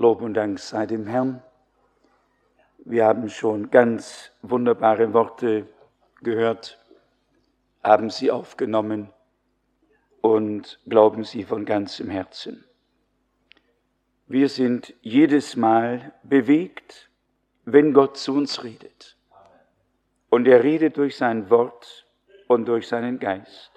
Lob und Dank sei dem Herrn. Wir haben schon ganz wunderbare Worte gehört, haben sie aufgenommen und glauben sie von ganzem Herzen. Wir sind jedes Mal bewegt, wenn Gott zu uns redet. Und er redet durch sein Wort und durch seinen Geist.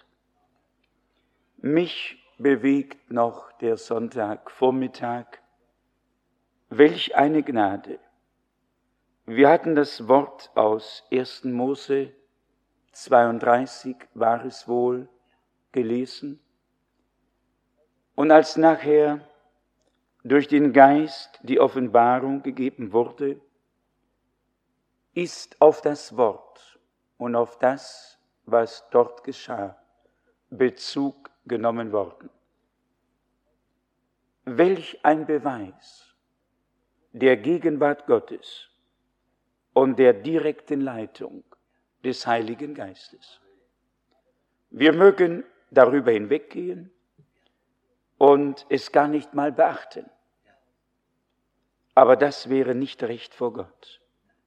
Mich bewegt noch der Sonntagvormittag. Welch eine Gnade! Wir hatten das Wort aus 1. Mose 32, war es wohl, gelesen. Und als nachher durch den Geist die Offenbarung gegeben wurde, ist auf das Wort und auf das, was dort geschah, Bezug genommen worden. Welch ein Beweis der Gegenwart Gottes und der direkten Leitung des Heiligen Geistes. Wir mögen darüber hinweggehen und es gar nicht mal beachten. Aber das wäre nicht recht vor Gott.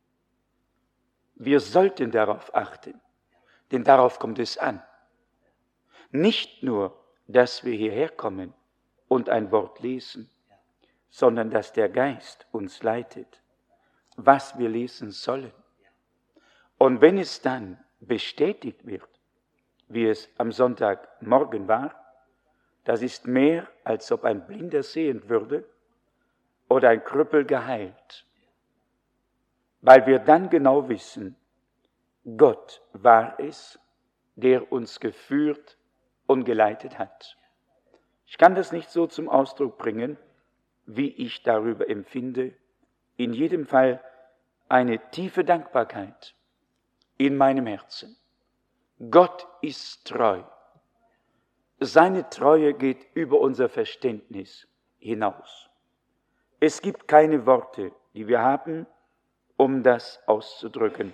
Wir sollten darauf achten, denn darauf kommt es an. Nicht nur, dass wir hierher kommen und ein Wort lesen, sondern dass der Geist uns leitet, was wir lesen sollen. Und wenn es dann bestätigt wird, wie es am Sonntagmorgen war, das ist mehr, als ob ein Blinder sehen würde oder ein Krüppel geheilt. Weil wir dann genau wissen, Gott war es, der uns geführt und geleitet hat. Ich kann das nicht so zum Ausdruck bringen, wie ich darüber empfinde. In jedem Fall eine tiefe Dankbarkeit in meinem Herzen. Gott ist treu. Seine Treue geht über unser Verständnis hinaus. Es gibt keine Worte, die wir haben, um das auszudrücken.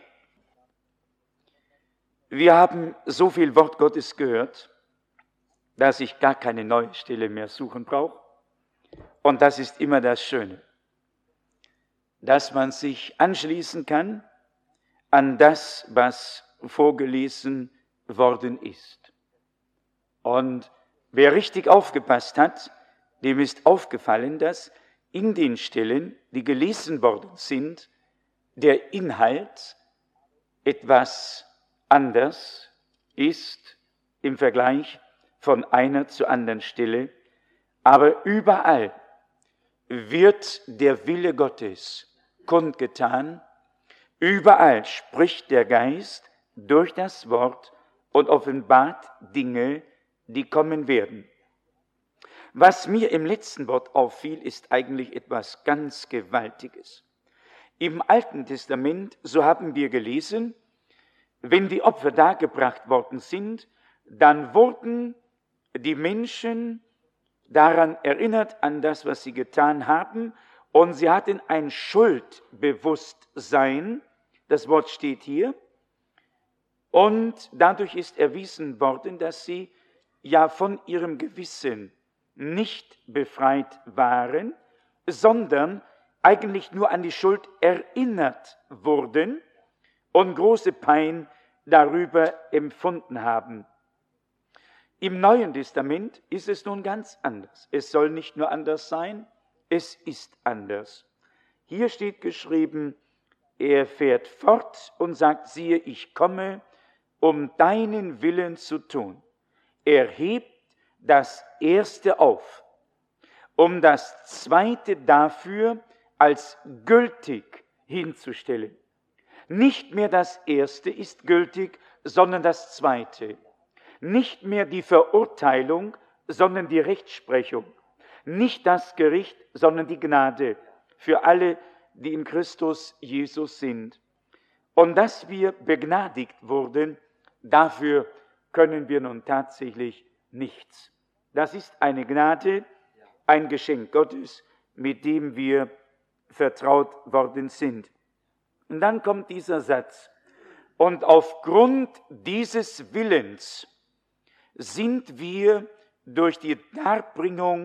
Wir haben so viel Wort Gottes gehört, dass ich gar keine neue Stelle mehr suchen brauche. Und das ist immer das Schöne, dass man sich anschließen kann an das, was vorgelesen worden ist. Und wer richtig aufgepasst hat, dem ist aufgefallen, dass in den Stellen, die gelesen worden sind, der Inhalt etwas anders ist im Vergleich von einer zur anderen Stelle, aber überall wird der Wille Gottes kundgetan, überall spricht der Geist durch das Wort und offenbart Dinge, die kommen werden. Was mir im letzten Wort auffiel, ist eigentlich etwas ganz Gewaltiges. Im Alten Testament, so haben wir gelesen, wenn die Opfer dargebracht worden sind, dann wurden die Menschen daran erinnert, an das, was sie getan haben, und sie hatten ein Schuldbewusstsein, das Wort steht hier, und dadurch ist erwiesen worden, dass sie ja von ihrem Gewissen nicht befreit waren, sondern eigentlich nur an die Schuld erinnert wurden und große Pein darüber empfunden haben. Im Neuen Testament ist es nun ganz anders. Es soll nicht nur anders sein, es ist anders. Hier steht geschrieben, er fährt fort und sagt, siehe, ich komme, um deinen Willen zu tun. Er hebt das Erste auf, um das Zweite dafür als gültig hinzustellen. Nicht mehr das Erste ist gültig, sondern das Zweite. Nicht mehr die Verurteilung, sondern die Rechtsprechung. Nicht das Gericht, sondern die Gnade für alle, die in Christus Jesus sind. Und dass wir begnadigt wurden, dafür können wir nun tatsächlich nichts. Das ist eine Gnade, ein Geschenk Gottes, mit dem wir vertraut worden sind. Und dann kommt dieser Satz. Und aufgrund dieses Willens sind wir durch die Darbringung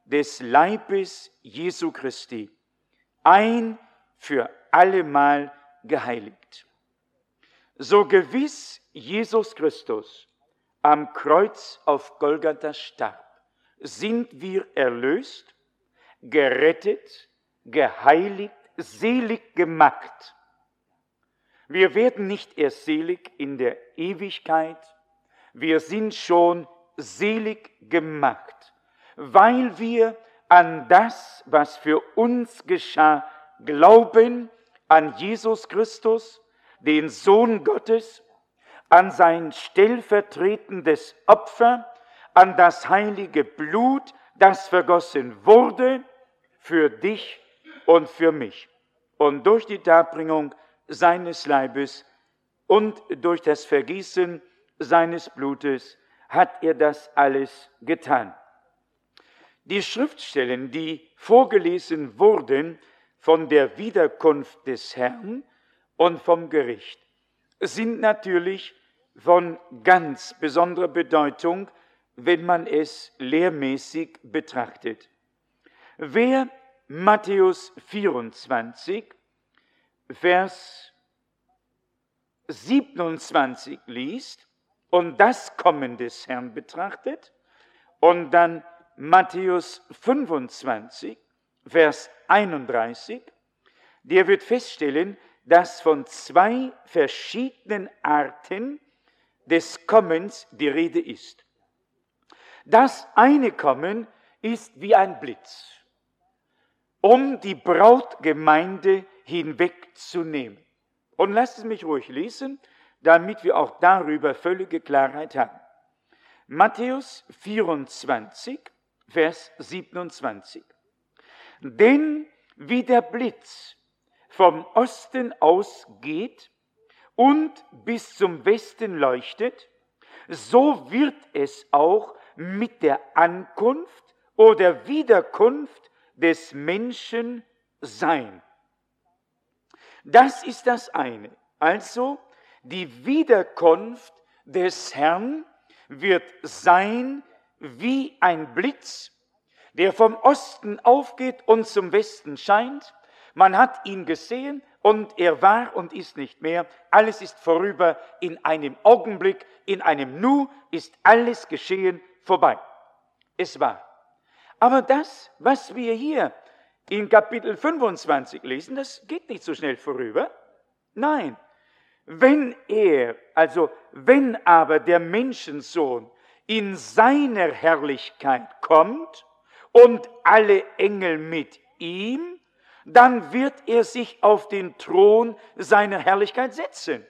des Leibes Jesu Christi, ein für allemal geheiligt. So gewiss Jesus Christus am Kreuz auf Golgatha starb, sind wir erlöst, gerettet, geheiligt, selig gemacht. Wir werden nicht erst selig in der Ewigkeit, wir sind schon selig gemacht, weil wir an das, was für uns geschah, glauben, an Jesus Christus, den Sohn Gottes, an sein stellvertretendes Opfer, an das heilige Blut, das vergossen wurde für dich und für mich. Und durch die Darbringung seines Leibes und durch das Vergießen seines Blutes hat er das alles getan. Die Schriftstellen, die vorgelesen wurden von der Wiederkunft des Herrn und vom Gericht, sind natürlich von ganz besonderer Bedeutung, wenn man es lehrmäßig betrachtet. Wer Matthäus 24, Vers 27 liest und das Kommen des Herrn betrachtet und dann Matthäus 25, Vers 31, der wird feststellen, dass von zwei verschiedenen Arten des Kommens die Rede ist. Das eine Kommen ist wie ein Blitz, um die Brautgemeinde hinwegzunehmen. Und lasst es mich ruhig lesen, damit wir auch darüber völlige Klarheit haben. Matthäus 24, Vers 27. Denn wie der Blitz vom Osten ausgeht und bis zum Westen leuchtet, so wird es auch mit der Ankunft oder Wiederkunft des Menschen sein. Das ist das eine. Also die Wiederkunft des Herrn wird sein wie ein Blitz, der vom Osten aufgeht und zum Westen scheint. Man hat ihn gesehen und er war und ist nicht mehr. Alles ist vorüber in einem Augenblick, in einem Nu ist alles geschehen vorbei. Es war. Aber das, was wir hier in Kapitel 25 lesen, das geht nicht so schnell vorüber. Nein, wenn aber der Menschensohn in seiner Herrlichkeit kommt und alle Engel mit ihm, dann wird er sich auf den Thron seiner Herrlichkeit setzen.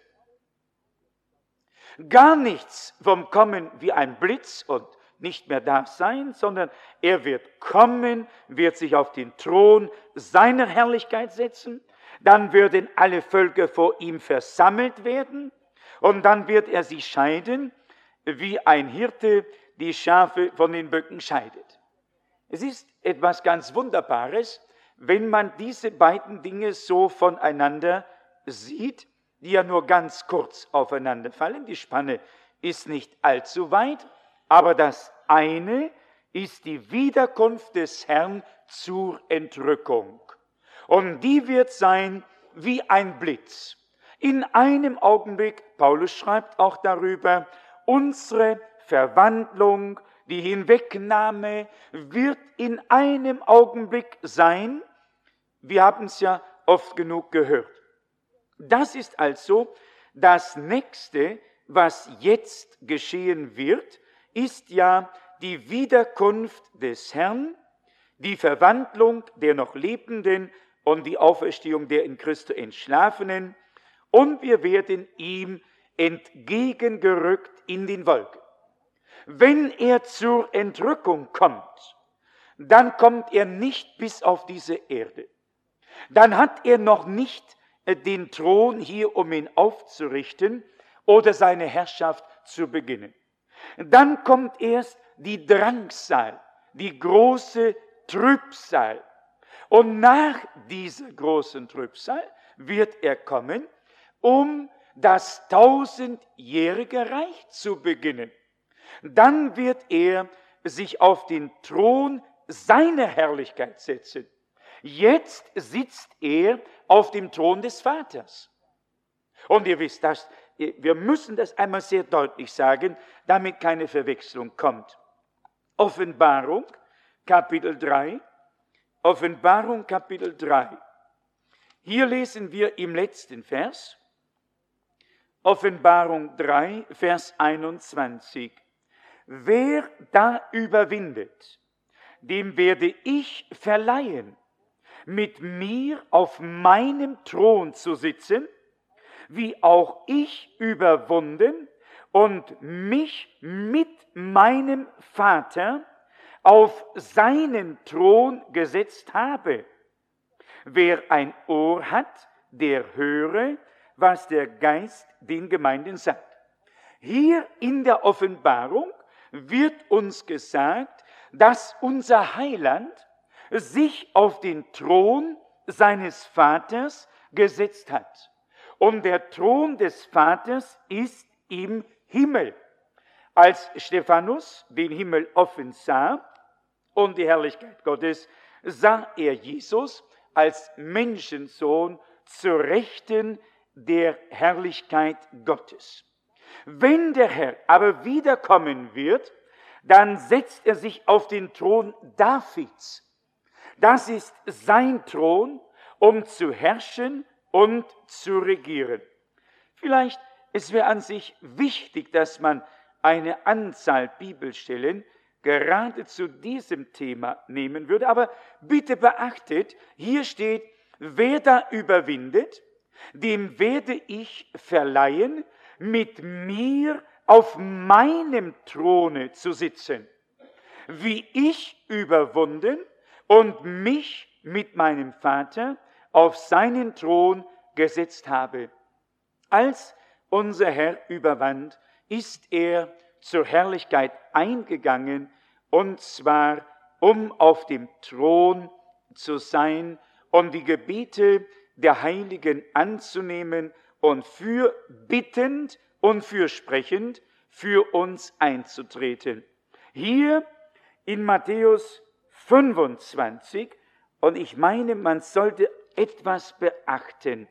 Gar nichts vom Kommen wie ein Blitz und nicht mehr da sein, sondern er wird kommen, wird sich auf den Thron seiner Herrlichkeit setzen, dann würden alle Völker vor ihm versammelt werden und dann wird er sie scheiden, wie ein Hirte die Schafe von den Böcken scheidet. Es ist etwas ganz Wunderbares, wenn man diese beiden Dinge so voneinander sieht, die ja nur ganz kurz aufeinander fallen. Die Spanne ist nicht allzu weit, aber das eine ist die Wiederkunft des Herrn zur Entrückung. Und die wird sein wie ein Blitz. In einem Augenblick, Paulus schreibt auch darüber, unsere Verwandlung, die Hinwegnahme wird in einem Augenblick sein. Wir haben es ja oft genug gehört. Das ist also das Nächste, was jetzt geschehen wird, ist ja die Wiederkunft des Herrn, die Verwandlung der noch Lebenden und die Auferstehung der in Christo Entschlafenen. Und wir werden ihm entgegengerückt in den Wolken. Wenn er zur Entrückung kommt, dann kommt er nicht bis auf diese Erde. Dann hat er noch nicht den Thron hier, um ihn aufzurichten oder seine Herrschaft zu beginnen. Dann kommt erst die Drangsal, die große Trübsal. Und nach dieser großen Trübsal wird er kommen, um das 1000-jährige Reich zu beginnen. Dann wird er sich auf den Thron seine Herrlichkeit setzen. Jetzt sitzt er auf dem Thron des Vaters. Und ihr wisst, wir müssen das einmal sehr deutlich sagen, damit keine Verwechslung kommt. Offenbarung, Kapitel 3. Offenbarung, Kapitel 3. Hier lesen wir im letzten Vers, Offenbarung 3, Vers 21. Wer da überwindet, dem werde ich verleihen, mit mir auf meinem Thron zu sitzen, wie auch ich überwunden und mich mit meinem Vater auf seinen Thron gesetzt habe. Wer ein Ohr hat, der höre, was der Geist den Gemeinden sagt. Hier in der Offenbarung wird uns gesagt, dass unser Heiland sich auf den Thron seines Vaters gesetzt hat. Und der Thron des Vaters ist im Himmel. Als Stephanus den Himmel offen sah und die Herrlichkeit Gottes, sah er Jesus als Menschensohn zur Rechten der Herrlichkeit Gottes. Wenn der Herr aber wiederkommen wird, dann setzt er sich auf den Thron Davids. Das ist sein Thron, um zu herrschen und zu regieren. Vielleicht, es wäre an sich wichtig, dass man eine Anzahl Bibelstellen gerade zu diesem Thema nehmen würde, aber bitte beachtet, hier steht, wer da überwindet, dem werde ich verleihen, mit mir auf meinem Throne zu sitzen, wie ich überwunden und mich mit meinem Vater auf seinen Thron gesetzt habe. Als unser Herr überwand, ist er zur Herrlichkeit eingegangen, und zwar, um auf dem Thron zu sein und die Gebete der Heiligen anzunehmen und für bittend und für sprechend für uns einzutreten. Hier in Matthäus 25, und ich meine, man sollte etwas beachten,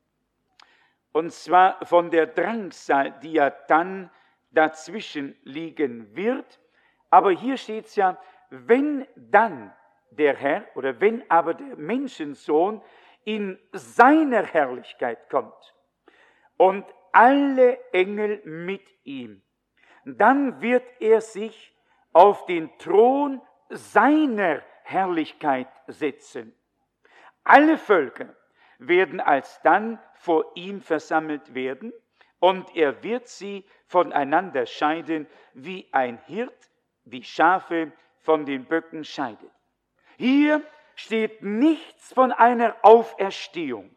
und zwar von der Drangsal, die ja dann dazwischen liegen wird. Aber hier steht es ja, wenn dann der Herr oder wenn aber der Menschensohn in seiner Herrlichkeit kommt und alle Engel mit ihm, dann wird er sich auf den Thron seiner Herrlichkeit setzen. Alle Völker werden alsdann vor ihm versammelt werden, und er wird sie voneinander scheiden, wie ein Hirt die Schafe von den Böcken scheidet. Hier steht nichts von einer Auferstehung,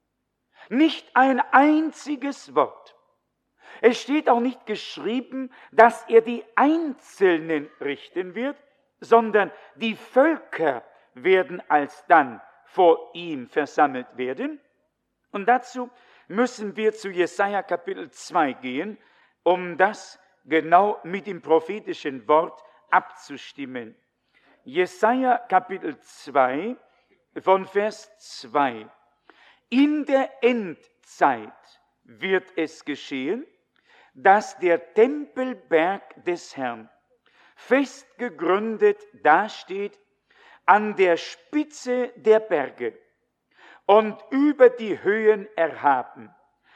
nicht ein einziges Wort. Es steht auch nicht geschrieben, dass er die Einzelnen richten wird, sondern die Völker werden alsdann vor ihm versammelt werden. Und dazu müssen wir zu Jesaja Kapitel 2 gehen, um das genau mit dem prophetischen Wort abzustimmen. Jesaja Kapitel 2 von Vers 2. In der Endzeit wird es geschehen, dass der Tempelberg des Herrn fest gegründet dasteht an der Spitze der Berge und über die Höhen erhaben.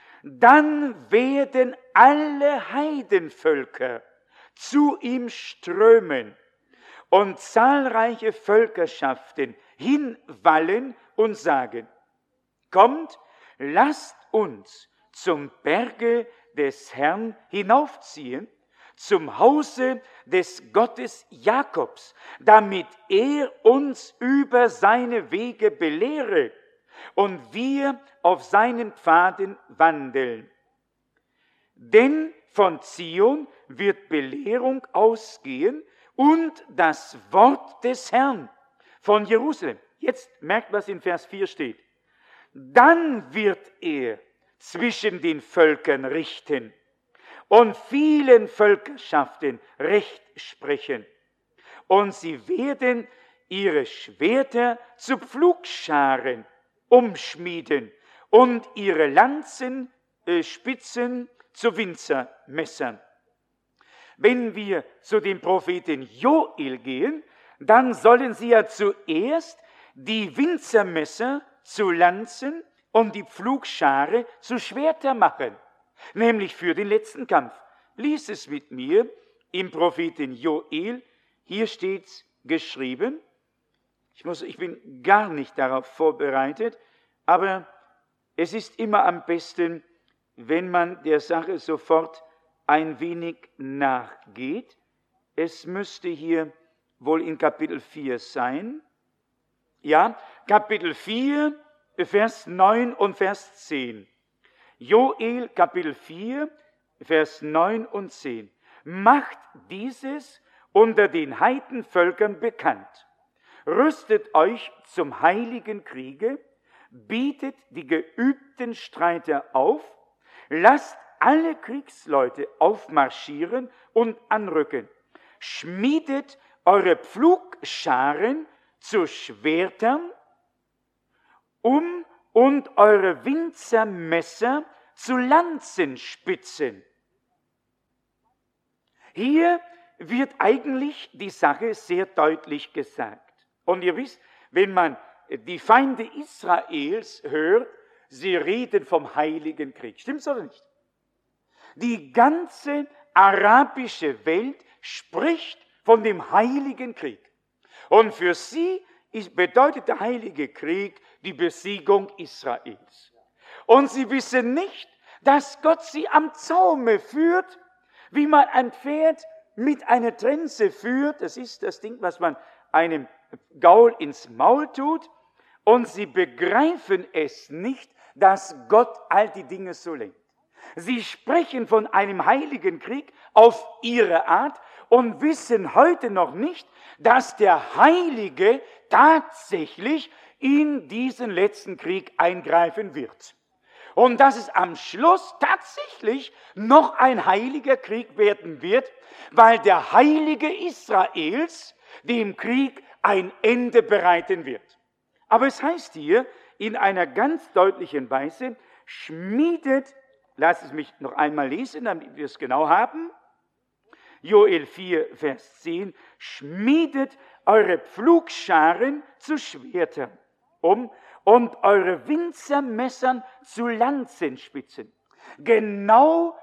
Dann werden alle Heidenvölker zu ihm strömen und zahlreiche Völkerschaften hinwallen und sagen, kommt, lasst uns zum Berge des Herrn hinaufziehen, zum Hause des Gottes Jakobs, damit er uns über seine Wege belehre und wir auf seinen Pfaden wandeln. Denn von Zion wird Belehrung ausgehen und das Wort des Herrn von Jerusalem. Jetzt merkt, was in Vers 4 steht. Dann wird er zwischen den Völkern richten und vielen Völkerschaften Recht sprechen. Und sie werden ihre Schwerter zu Pflugscharen umschmieden und ihre Lanzen, Spitzen zu Winzermessern. Wenn wir zu dem Propheten Joel gehen, dann sollen sie ja zuerst die Winzermesser zu Lanzen und die Pflugschare zu Schwerter machen, nämlich für den letzten Kampf. Lies es mit mir im Propheten Joel, hier steht's geschrieben. Ich bin gar nicht darauf vorbereitet, aber es ist immer am besten, wenn man der Sache sofort ein wenig nachgeht. Es müsste hier wohl in Kapitel 4 sein. Ja, Kapitel 4, Vers 9 und Vers 10. Joel, Kapitel 4, Vers 9 und 10. Macht dieses unter den Heidenvölkern bekannt. Rüstet euch zum heiligen Kriege, bietet die geübten Streiter auf, lasst alle Kriegsleute aufmarschieren und anrücken. Schmiedet eure Pflugscharen zu Schwertern und eure Winzermesser zu Lanzenspitzen. Hier wird eigentlich die Sache sehr deutlich gesagt. Und ihr wisst, wenn man die Feinde Israels hört, sie reden vom heiligen Krieg. Stimmt's oder nicht? Die ganze arabische Welt spricht von dem heiligen Krieg. Und für sie bedeutet der heilige Krieg die Besiegung Israels. Und sie wissen nicht, dass Gott sie am Zaume führt, wie man ein Pferd mit einer Trense führt. Das ist das Ding, was man einem Gaul ins Maul tut. Und sie begreifen es nicht, dass Gott all die Dinge so lenkt. Sie sprechen von einem heiligen Krieg auf ihre Art und wissen heute noch nicht, dass der Heilige tatsächlich in diesen letzten Krieg eingreifen wird. Und dass es am Schluss tatsächlich noch ein heiliger Krieg werden wird, weil der Heilige Israels dem Krieg ein Ende bereiten wird. Aber es heißt hier in einer ganz deutlichen Weise, schmiedet, lasst es mich noch einmal lesen, damit wir es genau haben, Joel 4, Vers 10, schmiedet eure Pflugscharen zu Schwertern und eure Winzermessern zu Lanzenspitzen. Genau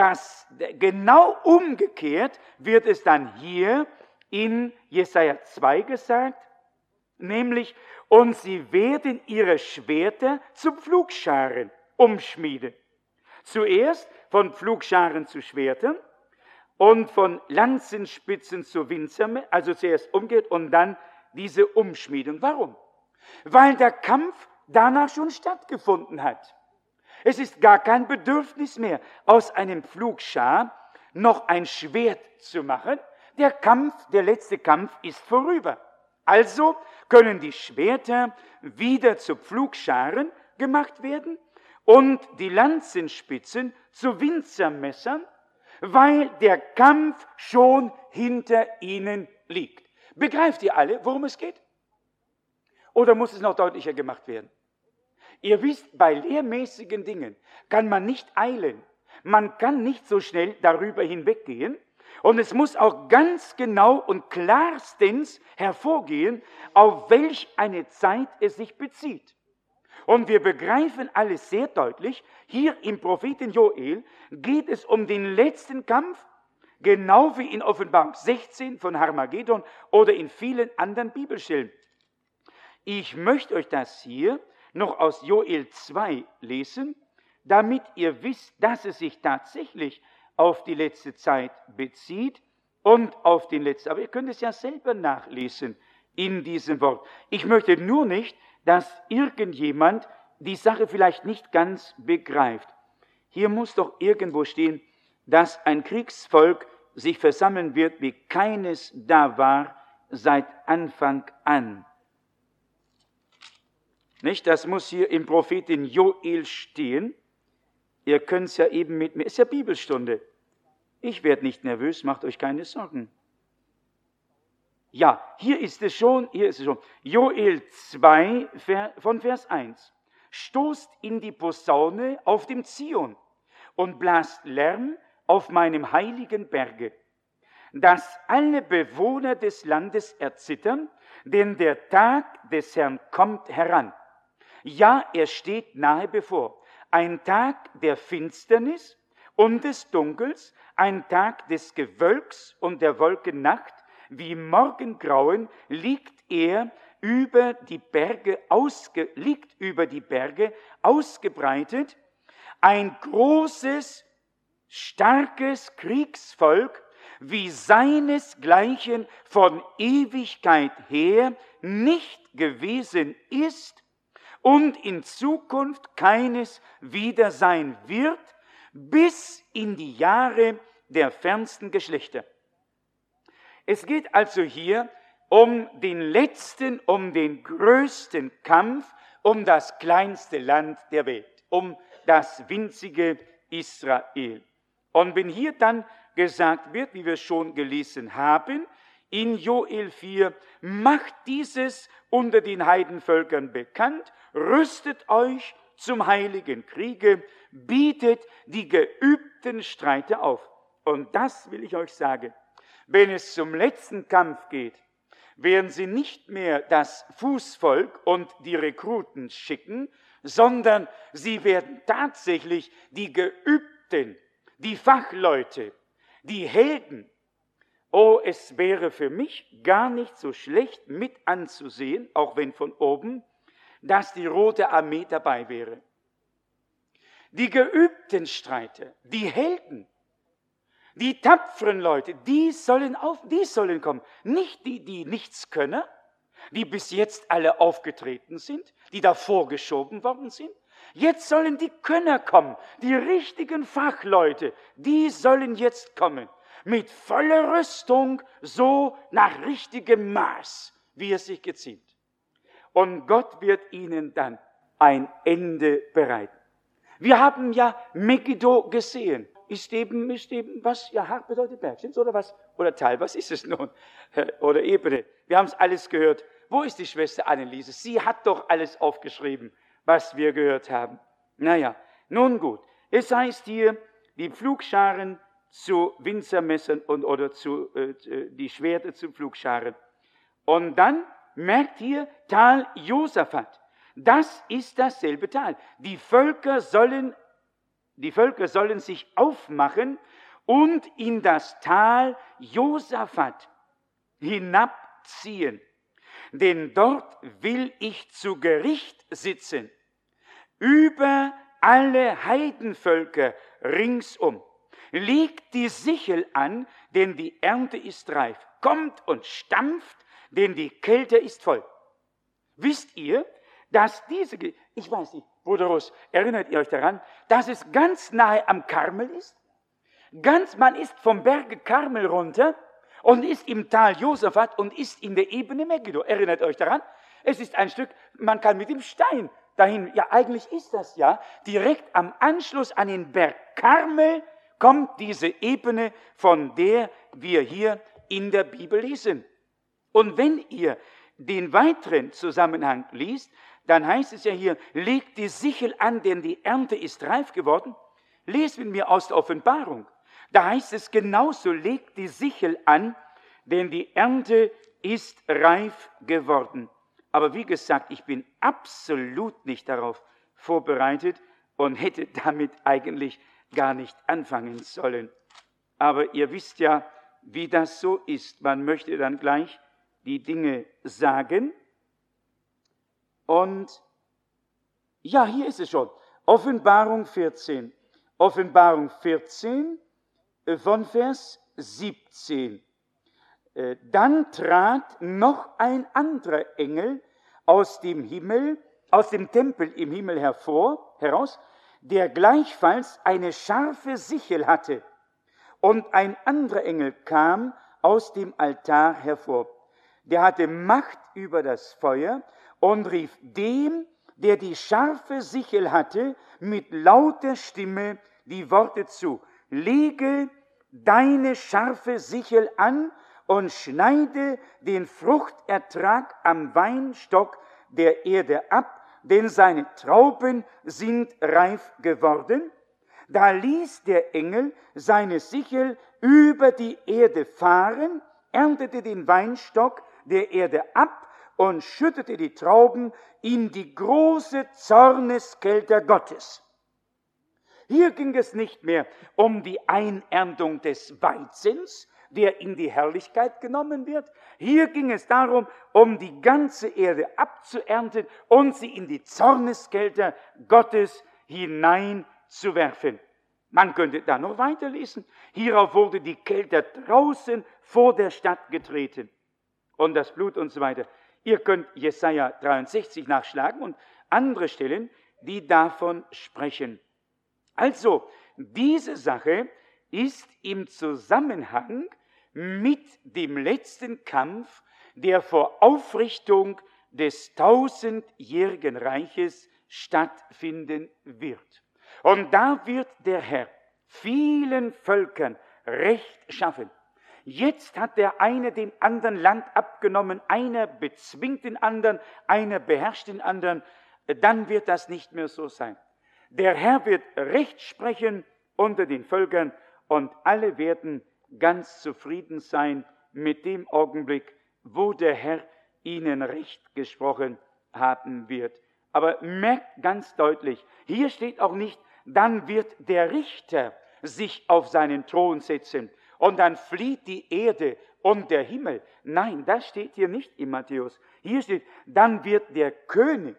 umgekehrt wird es dann hier in Jesaja 2 gesagt, nämlich, und sie werden ihre Schwerter zu Pflugscharen umschmieden. Zuerst von Pflugscharen zu Schwertern und von Lanzenspitzen zu Winzermessern, also zuerst umgekehrt und dann diese Umschmiedung. Warum? Weil der Kampf danach schon stattgefunden hat. Es ist gar kein Bedürfnis mehr, aus einem Pflugschar noch ein Schwert zu machen. Der letzte Kampf ist vorüber. Also können die Schwerter wieder zu Pflugscharen gemacht werden und die Lanzenspitzen zu Winzermessern, weil der Kampf schon hinter ihnen liegt. Begreift ihr alle, worum es geht? Oder muss es noch deutlicher gemacht werden? Ihr wisst, bei lehrmäßigen Dingen kann man nicht eilen. Man kann nicht so schnell darüber hinweggehen. Und es muss auch ganz genau und klarstens hervorgehen, auf welch eine Zeit es sich bezieht. Und wir begreifen alles sehr deutlich, hier im Propheten Joel geht es um den letzten Kampf, genau wie in Offenbarung 16 von Harmagedon oder in vielen anderen Bibelstellen. Ich möchte euch das hier noch aus Joel 2 lesen, damit ihr wisst, dass es sich tatsächlich auf die letzte Zeit bezieht und auf den letzten. Aber ihr könnt es ja selber nachlesen in diesem Wort. Ich möchte nur nicht, dass irgendjemand die Sache vielleicht nicht ganz begreift. Hier muss doch irgendwo stehen, dass ein Kriegsvolk sich versammeln wird, wie keines da war seit Anfang an. Nicht? Das muss hier im Propheten Joel stehen. Ihr könnt es ja eben mit mir, ist ja Bibelstunde. Ich werde nicht nervös, macht euch keine Sorgen. Ja, hier ist es schon. Joel 2 von Vers 1. Stoßt in die Posaune auf dem Zion und blast Lärm auf meinem heiligen Berge, dass alle Bewohner des Landes erzittern, denn der Tag des Herrn kommt heran. Ja, er steht nahe bevor. Ein Tag der Finsternis und des Dunkels, ein Tag des Gewölks und der Wolkennacht, wie Morgengrauen liegt über die Berge ausgebreitet. Ein großes, starkes Kriegsvolk, wie seinesgleichen von Ewigkeit her nicht gewesen ist und in Zukunft keines wieder sein wird, bis in die Jahre der fernsten Geschlechter. Es geht also hier um den letzten, um den größten Kampf, um das kleinste Land der Welt, um das winzige Israel. Und wenn hier dann gesagt wird, wie wir schon gelesen haben, in Joel 4, macht dieses unter den Heidenvölkern bekannt, rüstet euch zum heiligen Kriege, bietet die geübten Streiter auf. Und das will ich euch sagen, wenn es zum letzten Kampf geht, werden sie nicht mehr das Fußvolk und die Rekruten schicken, sondern sie werden tatsächlich die Geübten, die Fachleute, die Helden. Oh, es wäre für mich gar nicht so schlecht mit anzusehen, auch wenn von oben, dass die Rote Armee dabei wäre. Die geübten Streiter, die Helden, die tapferen Leute, die sollen kommen. Nicht die Nichtskönner, die bis jetzt alle aufgetreten sind, die davor geschoben worden sind. Jetzt sollen die Könner kommen, die richtigen Fachleute, die sollen jetzt kommen. Mit voller Rüstung, so nach richtigem Maß, wie es sich geziemt. Und Gott wird ihnen dann ein Ende bereiten. Wir haben ja Megiddo gesehen. Ist eben was? Ja, Hart bedeutet Berg, stimmt's? Oder was? Oder Tal, was ist es nun? Oder Ebene. Wir haben es alles gehört. Wo ist die Schwester Anneliese? Sie hat doch alles aufgeschrieben, was wir gehört haben. Naja, nun gut. Es heißt hier, die Pflugscharen zu Winzermessern oder die Schwerter zu Pflugscharen. Und dann merkt hier Tal Josaphat. Das ist dasselbe Tal. Die Völker sollen sich aufmachen und in das Tal Josaphat hinabziehen. Denn dort will ich zu Gericht sitzen über alle Heidenvölker ringsum. Legt die Sichel an, denn die Ernte ist reif. Kommt und stampft, denn die Kälte ist voll. Wisst ihr, dass ich weiß nicht, Bruder Russ, erinnert ihr euch daran, dass es ganz nahe am Karmel ist? Man ist vom Berge Karmel runter und ist im Tal Josaphat und ist in der Ebene Megiddo. Erinnert euch daran? Es ist ein Stück, man kann mit dem Stein dahin, ja eigentlich ist das ja, direkt am Anschluss an den Berg Karmel kommt diese Ebene, von der wir hier in der Bibel lesen. Und wenn ihr den weiteren Zusammenhang liest, dann heißt es ja hier, legt die Sichel an, denn die Ernte ist reif geworden. Lest mit mir aus der Offenbarung. Da heißt es genauso, legt die Sichel an, denn die Ernte ist reif geworden. Aber wie gesagt, ich bin absolut nicht darauf vorbereitet und hätte damit eigentlich gar nicht anfangen sollen. Aber ihr wisst ja, wie das so ist. Man möchte dann gleich die Dinge sagen. Und ja, hier ist es schon. Offenbarung 14. Offenbarung 14 von Vers 17. Dann trat noch ein anderer Engel aus dem Tempel im Himmel heraus, der gleichfalls eine scharfe Sichel hatte. Und ein anderer Engel kam aus dem Altar hervor. Der hatte Macht über das Feuer und rief dem, der die scharfe Sichel hatte, mit lauter Stimme die Worte zu: Lege deine scharfe Sichel an und schneide den Fruchtertrag am Weinstock der Erde ab, denn seine Trauben sind reif geworden. Da ließ der Engel seine Sichel über die Erde fahren, erntete den Weinstock der Erde ab und schüttete die Trauben in die große Zorneskälte Gottes. Hier ging es nicht mehr um die Einerntung des Weizens, der in die Herrlichkeit genommen wird. Hier ging es darum, um die ganze Erde abzuernten und sie in die Zorneskälte Gottes hineinzuwerfen. Man könnte da noch weiterlesen. Hierauf wurde die Kälte draußen vor der Stadt getreten. Und das Blut und so weiter. Ihr könnt Jesaja 63 nachschlagen und andere Stellen, die davon sprechen. Also, diese Sache ist im Zusammenhang mit dem letzten Kampf, der vor Aufrichtung des 1000-jährigen Reiches stattfinden wird. Und da wird der Herr vielen Völkern Recht schaffen. Jetzt hat der eine dem anderen Land abgenommen, einer bezwingt den anderen, einer beherrscht den anderen. Dann wird das nicht mehr so sein. Der Herr wird Recht sprechen unter den Völkern und alle werden ganz zufrieden sein mit dem Augenblick, wo der Herr ihnen Recht gesprochen haben wird. Aber merkt ganz deutlich, hier steht auch nicht, dann wird der Richter sich auf seinen Thron setzen und dann flieht die Erde und der Himmel. Nein, das steht hier nicht in Matthäus. Hier steht, dann wird der König.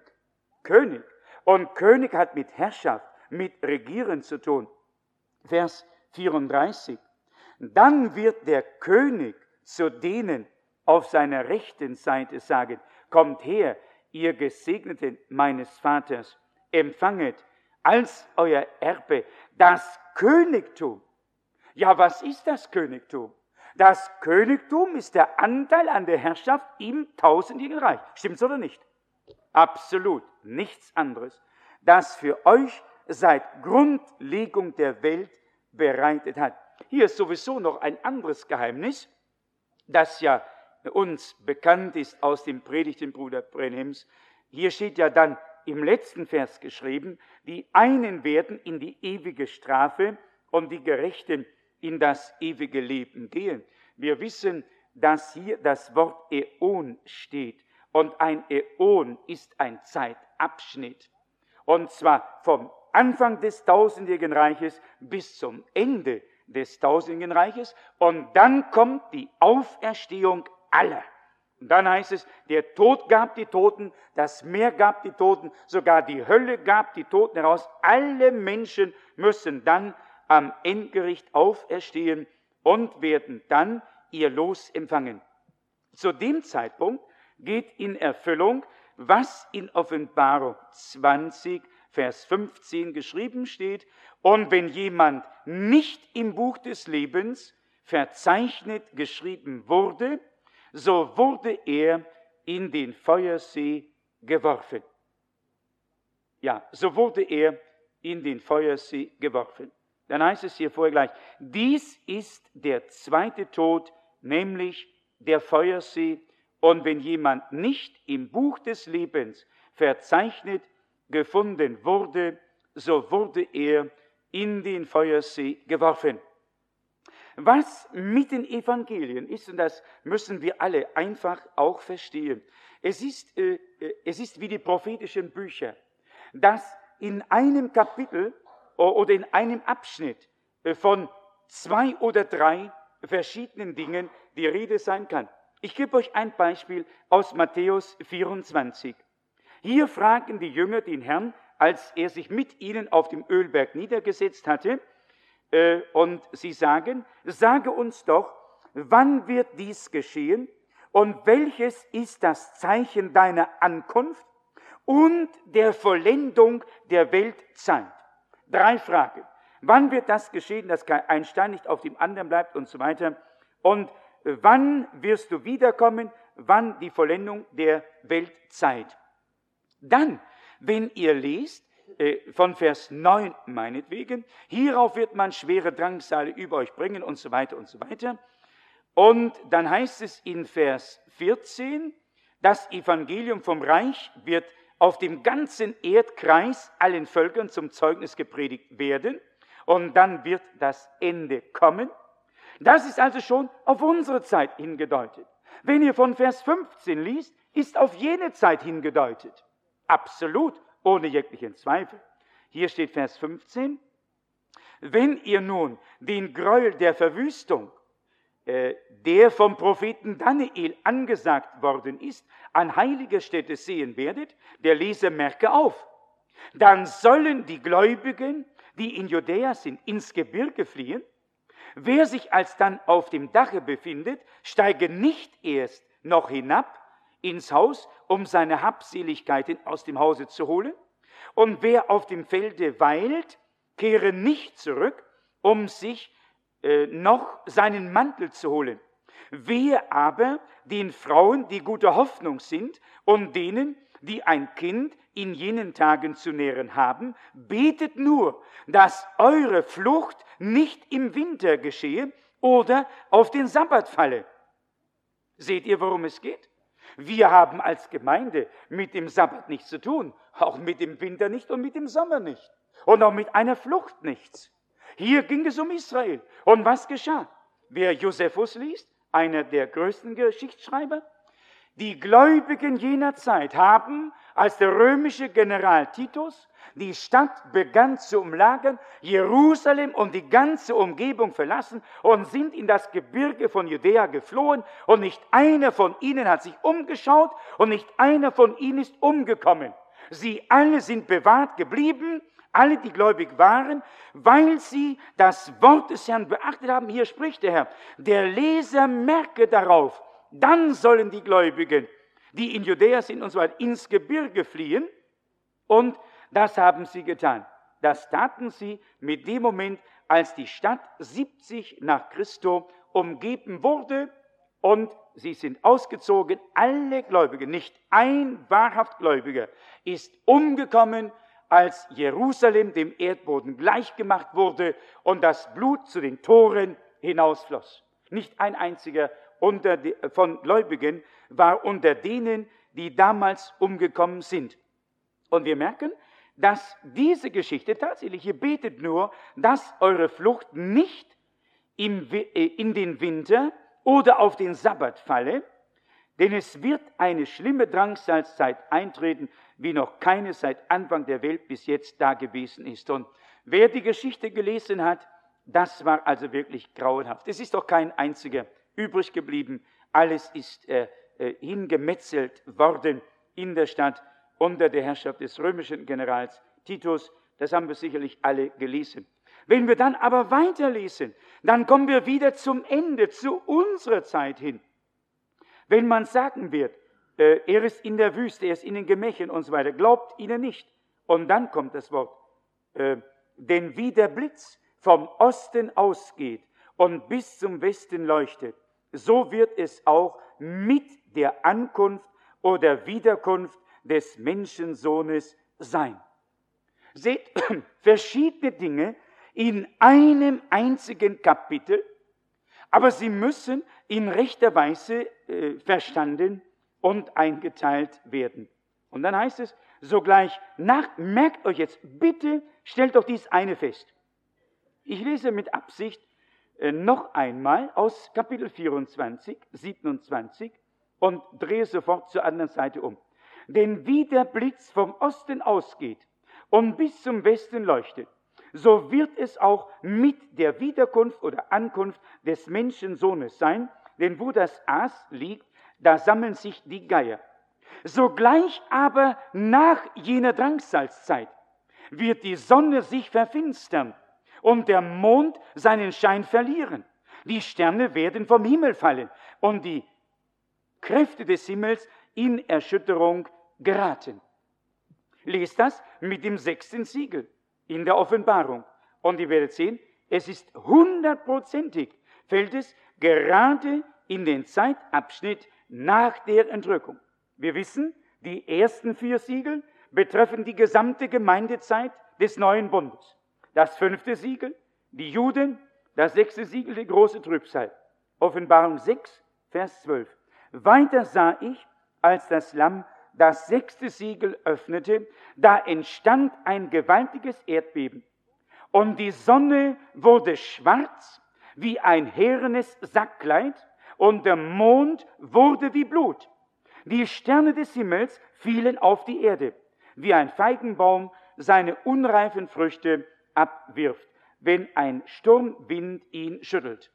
Und König hat mit Herrschaft, mit Regieren zu tun. Vers 34. Dann wird der König zu denen auf seiner rechten Seite sagen, kommt her, ihr Gesegneten meines Vaters, empfanget als euer Erbe das Königtum. Ja, was ist das Königtum? Das Königtum ist der Anteil an der Herrschaft im 1000-jährigen Reich. Stimmt's oder nicht? Absolut nichts anderes, das für euch seit Grundlegung der Welt bereitet hat. Hier ist sowieso noch ein anderes Geheimnis, das ja uns bekannt ist aus den Predigten Bruder Brenhems. Hier steht ja dann im letzten Vers geschrieben, die einen werden in die ewige Strafe und die Gerechten in das ewige Leben gehen. Wir wissen, dass hier das Wort Äon steht. Und ein Äon ist ein Zeitabschnitt. Und zwar vom Anfang des 1000-jährigen Reiches bis zum Ende des 1000-jährigen Reiches. Und dann kommt die Auferstehung aller. Und dann heißt es, der Tod gab die Toten, das Meer gab die Toten, sogar die Hölle gab die Toten heraus. Alle Menschen müssen dann am Endgericht auferstehen und werden dann ihr Los empfangen. Zu dem Zeitpunkt geht in Erfüllung, was in Offenbarung 20, Vers 15 geschrieben steht. Und wenn jemand nicht im Buch des Lebens verzeichnet geschrieben wurde, so wurde er in den Feuersee geworfen. Ja, so wurde er in den Feuersee geworfen. Dann heißt es hier vorher gleich, dies ist der zweite Tod, nämlich der Feuersee. Und wenn jemand nicht im Buch des Lebens verzeichnet gefunden wurde, so wurde er in den Feuersee geworfen. Was mit den Evangelien ist, und das müssen wir alle einfach auch verstehen, es ist wie die prophetischen Bücher, dass in einem Kapitel oder in einem Abschnitt von 2 oder 3 verschiedenen Dingen die Rede sein kann. Ich gebe euch ein Beispiel aus Matthäus 24. Hier fragen die Jünger den Herrn, als er sich mit ihnen auf dem Ölberg niedergesetzt hatte, und sie sagen, sage uns doch, wann wird dies geschehen und welches ist das Zeichen deiner Ankunft und der Vollendung der Weltzeit? 3 Fragen. Wann wird das geschehen, dass ein Stein nicht auf dem anderen bleibt und so weiter? Und wann wirst du wiederkommen? Wann die Vollendung der Weltzeit? Dann, wenn ihr lest, von Vers 9 meinetwegen, hierauf wird man schwere Drangsale über euch bringen und so weiter und so weiter. Und dann heißt es in Vers 14, das Evangelium vom Reich wird auf dem ganzen Erdkreis allen Völkern zum Zeugnis gepredigt werden. Und dann wird das Ende kommen. Das ist also schon auf unsere Zeit hingedeutet. Wenn ihr von Vers 15 liest, ist auf jene Zeit hingedeutet. Absolut, ohne jeglichen Zweifel. Hier steht Vers 15. Wenn ihr nun den Gräuel der Verwüstung, der vom Propheten Daniel angesagt worden ist, an heiliger Stätte sehen werdet, der Leser merke auf, dann sollen die Gläubigen, die in Judäa sind, ins Gebirge fliehen. Wer sich alsdann auf dem Dache befindet, steige nicht erst noch hinab ins Haus, um seine Habseligkeiten aus dem Hause zu holen. Und wer auf dem Felde weilt, kehre nicht zurück, um sich noch seinen Mantel zu holen. Wehe aber den Frauen, die guter Hoffnung sind, und denen, die ein Kind in jenen Tagen zu nähren haben, betet nur, dass eure Flucht nicht im Winter geschehe oder auf den Sabbat falle. Seht ihr, worum es geht? Wir haben als Gemeinde mit dem Sabbat nichts zu tun, auch mit dem Winter nicht und mit dem Sommer nicht und auch mit einer Flucht nichts. Hier ging es um Israel. Und was geschah? Wer Josephus liest, einer der größten Geschichtsschreiber, die Gläubigen jener Zeit haben, als der römische General Titus die Stadt begann zu umlagern, Jerusalem und die ganze Umgebung verlassen und sind in das Gebirge von Judäa geflohen, und nicht einer von ihnen hat sich umgeschaut und nicht einer von ihnen ist umgekommen. Sie alle sind bewahrt geblieben, alle, die gläubig waren, weil sie das Wort des Herrn beachtet haben. Hier spricht der Herr, der Leser merke darauf, dann sollen die Gläubigen, die in Judäa sind und so weiter, ins Gebirge fliehen. Und das haben sie getan. Das taten sie mit dem Moment, als die Stadt 70 nach Christo umgeben wurde, und sie sind ausgezogen. Alle Gläubigen, nicht ein wahrhaft Gläubiger, ist umgekommen, als Jerusalem dem Erdboden gleichgemacht wurde und das Blut zu den Toren hinausfloss. Nicht ein einziger von Gläubigen war unter denen, die damals umgekommen sind. Und wir merken, dass diese Geschichte tatsächlich, ihr betet nur, dass eure Flucht nicht in den Winter oder auf den Sabbat falle, denn es wird eine schlimme Drangsalzzeit eintreten, wie noch keine seit Anfang der Welt bis jetzt da gewesen ist. Und wer die Geschichte gelesen hat, das war also wirklich grauenhaft. Es ist doch kein einziger übrig geblieben. Alles ist hingemetzelt worden in der Stadt unter der Herrschaft des römischen Generals Titus. Das haben wir sicherlich alle gelesen. Wenn wir dann aber weiterlesen, dann kommen wir wieder zum Ende, zu unserer Zeit hin. Wenn man sagen wird, er ist in der Wüste, er ist in den Gemächern und so weiter, glaubt ihnen nicht. Und dann kommt das Wort, denn wie der Blitz vom Osten ausgeht und bis zum Westen leuchtet, so wird es auch mit der Ankunft oder Wiederkunft des Menschensohnes sein. Seht, verschiedene Dinge in einem einzigen Kapitel, aber sie müssen in rechter Weise verstanden und eingeteilt werden. Und dann heißt es sogleich, merkt euch jetzt, bitte stellt doch dies eine fest. Ich lese mit Absicht noch einmal aus Kapitel 24, 27 und drehe sofort zur anderen Seite um. Denn wie der Blitz vom Osten ausgeht und bis zum Westen leuchtet, so wird es auch mit der Wiederkunft oder Ankunft des Menschensohnes sein, denn wo das Aas liegt, da sammeln sich die Geier. Sogleich aber nach jener Drangsalzzeit wird die Sonne sich verfinstern und der Mond seinen Schein verlieren. Die Sterne werden vom Himmel fallen und die Kräfte des Himmels in Erschütterung geraten. Lest das mit dem 6. Siegel in der Offenbarung. Und ihr werdet sehen, es ist 100%ig, fällt es gerade in den Zeitabschnitt nach der Entrückung. Wir wissen, die ersten 4 Siegel betreffen die gesamte Gemeindezeit des neuen Bundes. Das 5. Siegel, die Juden, das 6. Siegel, die große Trübsal. Offenbarung 6, Vers 12. Weiter sah ich, als das Lamm das 6. Siegel öffnete, da entstand ein gewaltiges Erdbeben. Und die Sonne wurde schwarz wie ein härenes Sackkleid, und der Mond wurde wie Blut. Die Sterne des Himmels fielen auf die Erde, wie ein Feigenbaum seine unreifen Früchte abwirft, wenn ein Sturmwind ihn schüttelt.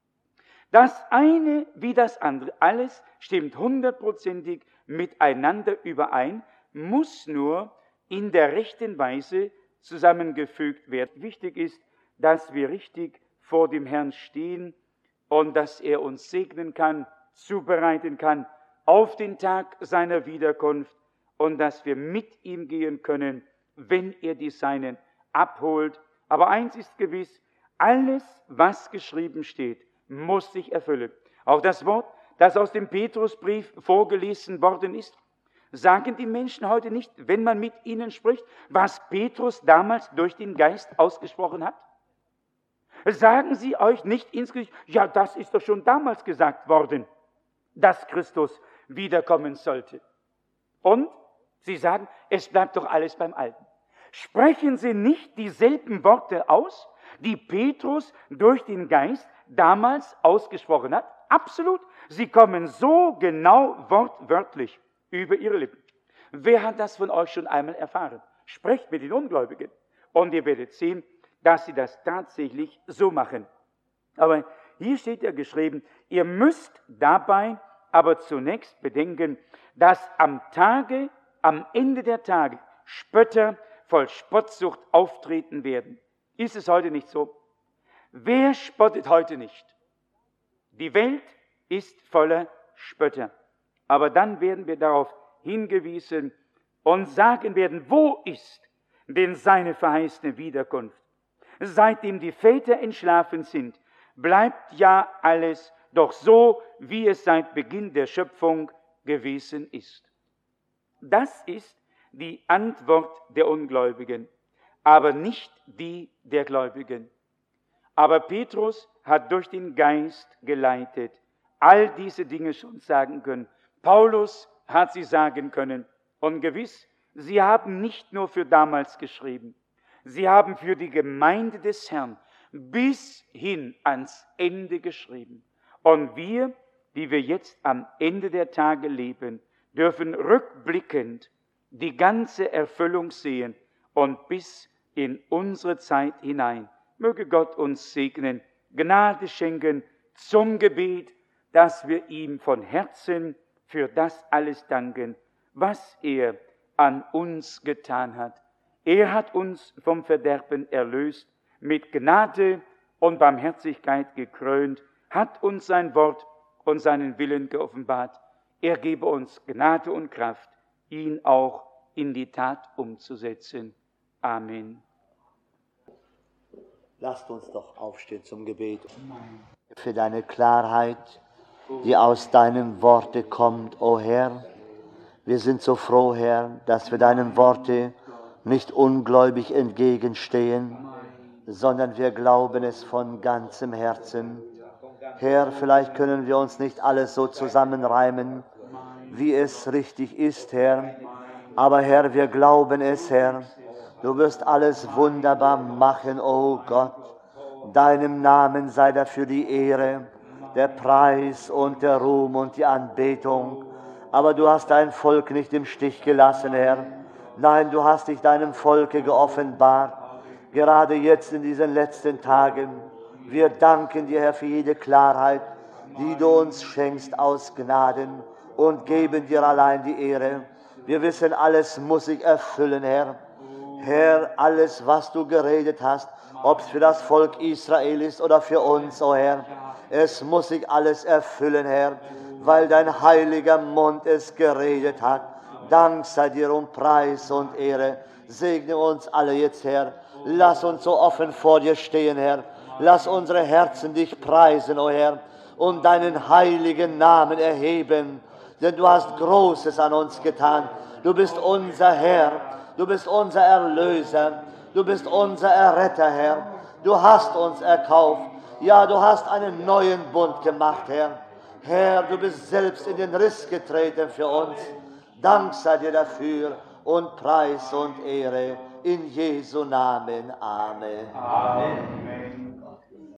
Das eine wie das andere, alles stimmt 100%ig miteinander überein, muss nur in der rechten Weise zusammengefügt werden. Wichtig ist, dass wir richtig vor dem Herrn stehen und dass er uns segnen kann, zubereiten kann auf den Tag seiner Wiederkunft und dass wir mit ihm gehen können, wenn er die Seinen abholt. Aber eins ist gewiss, alles, was geschrieben steht, muss sich erfüllen. Auch das Wort, das aus dem Petrusbrief vorgelesen worden ist, sagen die Menschen heute nicht, wenn man mit ihnen spricht, was Petrus damals durch den Geist ausgesprochen hat? Sagen sie euch nicht ins Gesicht, ja, das ist doch schon damals gesagt worden, dass Christus wiederkommen sollte. Und sie sagen, es bleibt doch alles beim Alten. Sprechen sie nicht dieselben Worte aus, die Petrus durch den Geist damals ausgesprochen hat? Absolut. Sie kommen so genau wortwörtlich über ihre Lippen. Wer hat das von euch schon einmal erfahren? Sprecht mit den Ungläubigen und ihr werdet sehen, dass sie das tatsächlich so machen. Aber hier steht ja geschrieben, ihr müsst dabei aber zunächst bedenken, dass am Ende der Tage Spötter voll Spottsucht auftreten werden. Ist es heute nicht so? Wer spottet heute nicht? Die Welt ist voller Spötter. Aber dann werden wir darauf hingewiesen und sagen werden, wo ist denn seine verheißene Wiederkunft? Seitdem die Väter entschlafen sind, bleibt ja alles doch so, wie es seit Beginn der Schöpfung gewesen ist. Das ist die Antwort der Ungläubigen, aber nicht die der Gläubigen. Aber Petrus hat durch den Geist geleitet all diese Dinge schon sagen können. Paulus hat sie sagen können. Und gewiss, sie haben nicht nur für damals geschrieben, sie haben für die Gemeinde des Herrn bis hin ans Ende geschrieben. Und wir, die wir jetzt am Ende der Tage leben, dürfen rückblickend die ganze Erfüllung sehen und bis in unsere Zeit hinein. Möge Gott uns segnen, Gnade schenken zum Gebet, dass wir ihm von Herzen für das alles danken, was er an uns getan hat. Er hat uns vom Verderben erlöst, mit Gnade und Barmherzigkeit gekrönt, hat uns sein Wort und seinen Willen geoffenbart. Er gebe uns Gnade und Kraft, ihn auch in die Tat umzusetzen. Amen. Lasst uns doch aufstehen zum Gebet. Für deine Klarheit, die aus deinem Worte kommt, o Herr. Wir sind so froh, Herr, dass wir deinem Worte nicht ungläubig entgegenstehen, sondern wir glauben es von ganzem Herzen. Herr, vielleicht können wir uns nicht alles so zusammenreimen, wie es richtig ist, Herr. Aber Herr, wir glauben es, Herr. Du wirst alles wunderbar machen, o Gott. Deinem Namen sei dafür die Ehre, der Preis und der Ruhm und die Anbetung. Aber du hast dein Volk nicht im Stich gelassen, Herr. Nein, du hast dich deinem Volke geoffenbart, gerade jetzt in diesen letzten Tagen. Wir danken dir, Herr, für jede Klarheit, die du uns schenkst aus Gnaden und geben dir allein die Ehre. Wir wissen, alles muss sich erfüllen, Herr. Herr, alles, was du geredet hast, ob es für das Volk Israel ist oder für uns, o Herr, es muss sich alles erfüllen, Herr, weil dein heiliger Mund es geredet hat. Dank sei dir und Preis und Ehre. Segne uns alle jetzt, Herr. Lass uns so offen vor dir stehen, Herr. Lass unsere Herzen dich preisen, o Herr, und deinen heiligen Namen erheben. Denn du hast Großes an uns getan. Du bist unser Herr. Du bist unser Erlöser. Du bist unser Erretter, Herr. Du hast uns erkauft. Ja, du hast einen neuen Bund gemacht, Herr. Herr, du bist selbst in den Riss getreten für uns. Dank sei dir dafür und Preis und Ehre in Jesu Namen. Amen. Amen.